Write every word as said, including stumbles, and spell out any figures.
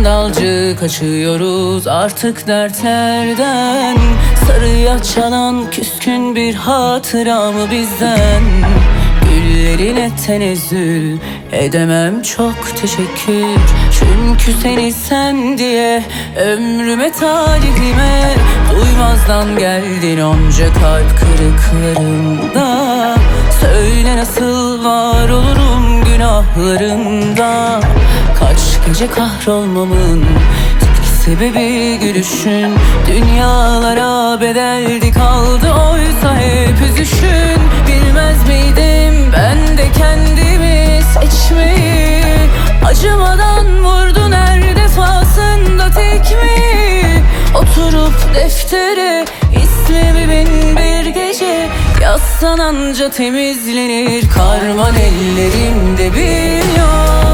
skandalcı kaçıyoruz artık dertlerden. Sarıya çalan küskün bir hatıra mı bizden? Güllerine tenezzül edemem, çok teşekkür. Çünkü seni sen diye ömrüme talihime duymazdan geldin onca kalp kırıklarında. Söyle nasıl var olurum günahlarında? Kaç gece kahrolmamın tek sebebi gülüşün. Dünyalara bedeldi kaldı oysa hep üzüşün. Bilmez miydim ben de kendimi seçmeyi? Acımadan vurdun her defasında tekmeyi. Oturup deftere ismimi bin bir gece yazsan anca temizlenir. Karman ellerimde bir yol.